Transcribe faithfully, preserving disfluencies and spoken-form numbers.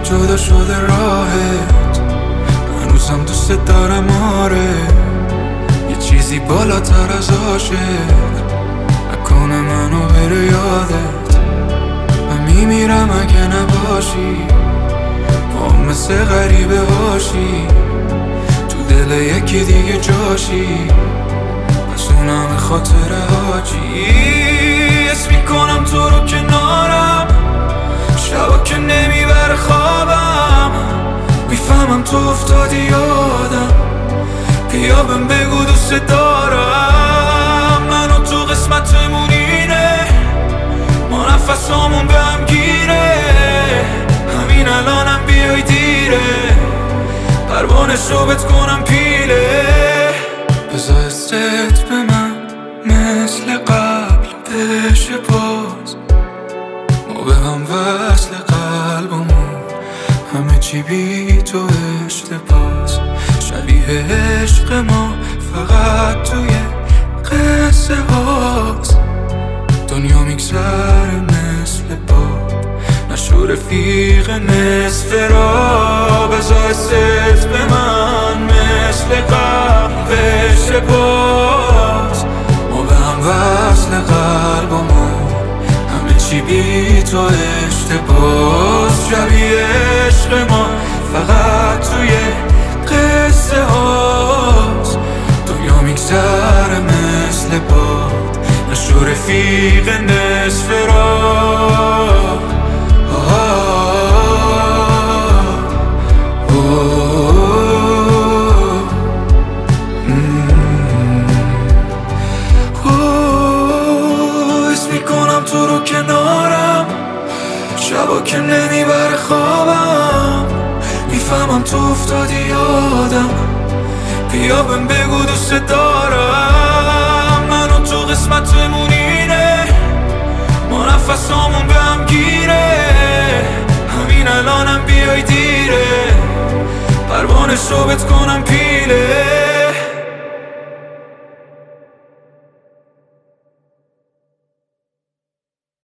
جدا شده راهت، هنوزم دوست دارم آره. یه چیزی بالاتر از عاشق نکنه منو بره یادت. من میمیرم اگه نباشی، با مثل غریبه هاشی، تو دل یکی دیگه جاشی، پس اونم خاطره هاچی. حس میکنم تو رو کنارم، شبا که نمیبره خوابم، میفهمم تو افتادی یادم، بیا بهم بگو دوست دارم. منو تو قسمتمون اینه، ما نفسامون به هم گیره، همین الانم بیای دیره، پروانه صبت کنم پیله. بذار حست به من مثل قبل بشه باز، ما به هم وصل قلبمون، همه چی بی تو اشتباس. شبیه عشق ما فقط توی قصه هاست، دنیا میگذره مثل باد، نشو رفیق نصف را. بذار حست به من مثل قبل بشه باز، ما به هم وصل قلبمون، همه چی بی تو اشتباس. شبیه عشق ما فقط توی قصه هاست، دنیا میگذره مثل باد، نشو رفیق نصف را. حس میکنم تو رو کنارم، شبا که نمیبره خوابم، میفهمم تو افتادی یادم، بیا بهم بگو دوست دارم. منو تو قسمتمون اینه، ما نفسامون به هم گیره، همین الانم بیای دیره، پروانه صبت کنم پیله.